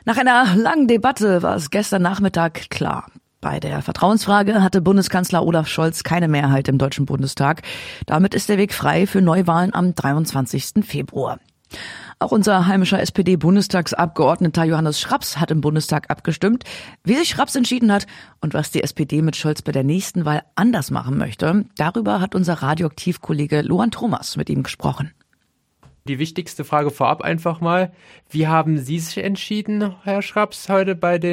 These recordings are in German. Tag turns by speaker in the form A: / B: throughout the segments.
A: Nach einer langen Debatte war es gestern Nachmittag klar. Bei der Vertrauensfrage hatte Bundeskanzler Olaf Scholz keine Mehrheit im Deutschen Bundestag. Damit ist der Weg frei für Neuwahlen am 23. Februar. Auch unser heimischer SPD-Bundestagsabgeordneter Johannes Schraps hat im Bundestag abgestimmt. Wie sich Schraps entschieden hat und was die SPD mit Scholz bei der nächsten Wahl anders machen möchte, darüber hat unser Radioaktiv-Kollege Lohan Thomas mit ihm gesprochen.
B: Die wichtigste Frage vorab einfach mal: Wie haben Sie sich entschieden, Herr Schraps, heute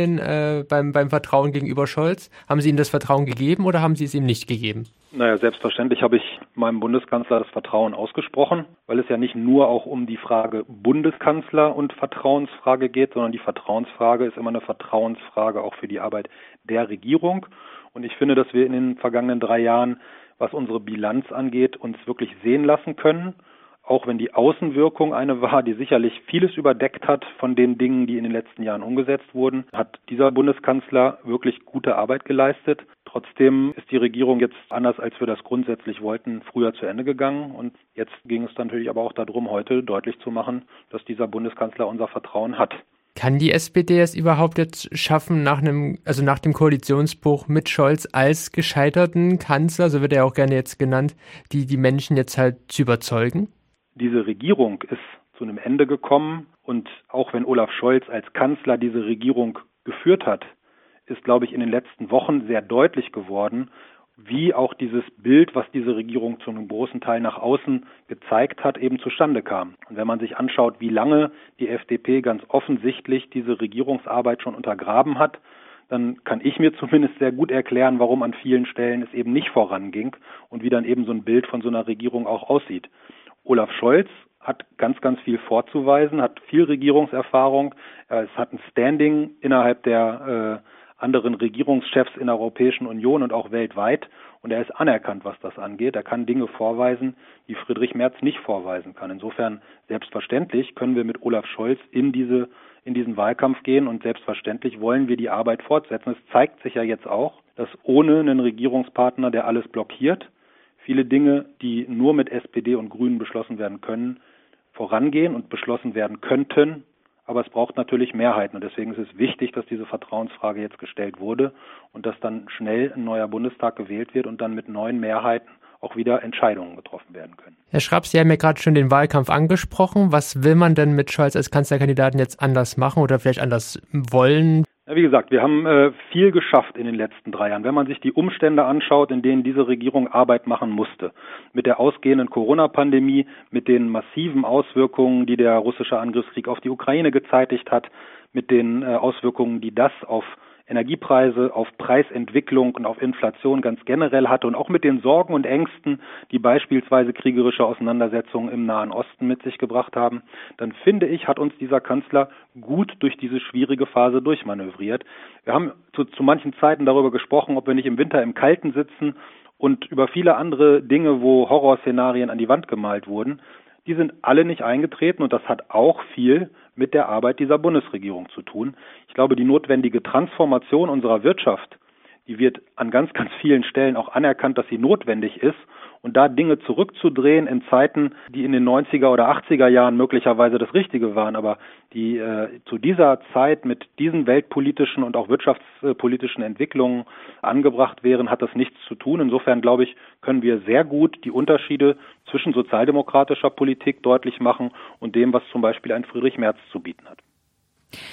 B: beim Vertrauen gegenüber Scholz? Haben Sie ihm das Vertrauen gegeben oder haben Sie es ihm nicht gegeben?
C: Naja, selbstverständlich habe ich meinem Bundeskanzler das Vertrauen ausgesprochen, weil es ja nicht nur auch um die Frage Bundeskanzler und Vertrauensfrage geht, sondern die Vertrauensfrage ist immer eine Vertrauensfrage auch für die Arbeit der Regierung. Und ich finde, dass wir in den vergangenen 3 Jahren, was unsere Bilanz angeht, uns wirklich sehen lassen können. Auch wenn die Außenwirkung eine war, die sicherlich vieles überdeckt hat von den Dingen, die in den letzten Jahren umgesetzt wurden, hat dieser Bundeskanzler wirklich gute Arbeit geleistet. Trotzdem ist die Regierung jetzt, anders als wir das grundsätzlich wollten, früher zu Ende gegangen. Und jetzt ging es dann natürlich aber auch darum, heute deutlich zu machen, dass dieser Bundeskanzler unser Vertrauen hat.
B: Kann die SPD es überhaupt jetzt schaffen, nach dem Koalitionsbruch mit Scholz als gescheiterten Kanzler, so wird er auch gerne jetzt genannt, die Menschen jetzt halt zu überzeugen?
C: Diese Regierung ist zu einem Ende gekommen und auch wenn Olaf Scholz als Kanzler diese Regierung geführt hat, ist, glaube ich, in den letzten Wochen sehr deutlich geworden, wie auch dieses Bild, was diese Regierung zu einem großen Teil nach außen gezeigt hat, eben zustande kam. Und wenn man sich anschaut, wie lange die FDP ganz offensichtlich diese Regierungsarbeit schon untergraben hat, dann kann ich mir zumindest sehr gut erklären, warum an vielen Stellen es eben nicht voranging und wie dann eben so ein Bild von so einer Regierung auch aussieht. Olaf Scholz hat ganz, ganz viel vorzuweisen, hat viel Regierungserfahrung. Es hat ein Standing innerhalb der anderen Regierungschefs in der Europäischen Union und auch weltweit. Und er ist anerkannt, was das angeht. Er kann Dinge vorweisen, die Friedrich Merz nicht vorweisen kann. Insofern, selbstverständlich können wir mit Olaf Scholz in diesen Wahlkampf gehen und selbstverständlich wollen wir die Arbeit fortsetzen. Es zeigt sich ja jetzt auch, dass ohne einen Regierungspartner, der alles blockiert, viele Dinge, die nur mit SPD und Grünen beschlossen werden können, vorangehen und beschlossen werden könnten. Aber es braucht natürlich Mehrheiten und deswegen ist es wichtig, dass diese Vertrauensfrage jetzt gestellt wurde und dass dann schnell ein neuer Bundestag gewählt wird und dann mit neuen Mehrheiten auch wieder Entscheidungen getroffen werden können.
B: Herr Schraps, Sie haben ja gerade schon den Wahlkampf angesprochen. Was will man denn mit Scholz als Kanzlerkandidaten jetzt anders machen oder vielleicht anders wollen?
C: Ja, wie gesagt, wir haben viel geschafft in den letzten 3 Jahren. Wenn man sich die Umstände anschaut, in denen diese Regierung Arbeit machen musste, mit der ausgehenden Corona-Pandemie, mit den massiven Auswirkungen, die der russische Angriffskrieg auf die Ukraine gezeitigt hat, mit den Auswirkungen, die das auf Energiepreise, auf Preisentwicklung und auf Inflation ganz generell hatte und auch mit den Sorgen und Ängsten, die beispielsweise kriegerische Auseinandersetzungen im Nahen Osten mit sich gebracht haben, dann finde ich, hat uns dieser Kanzler gut durch diese schwierige Phase durchmanövriert. Wir haben zu manchen Zeiten darüber gesprochen, ob wir nicht im Winter im Kalten sitzen und über viele andere Dinge, wo Horrorszenarien an die Wand gemalt wurden. Die sind alle nicht eingetreten und das hat auch viel mit der Arbeit dieser Bundesregierung zu tun. Ich glaube, die notwendige Transformation unserer Wirtschaft, die wird an ganz, ganz vielen Stellen auch anerkannt, dass sie notwendig ist. Und da Dinge zurückzudrehen in Zeiten, die in den 90er oder 80er Jahren möglicherweise das Richtige waren, aber die zu dieser Zeit mit diesen weltpolitischen und auch wirtschaftspolitischen Entwicklungen angebracht wären, hat das nichts zu tun. Insofern, glaube ich, können wir sehr gut die Unterschiede zwischen sozialdemokratischer Politik deutlich machen und dem, was zum Beispiel ein Friedrich Merz zu bieten hat.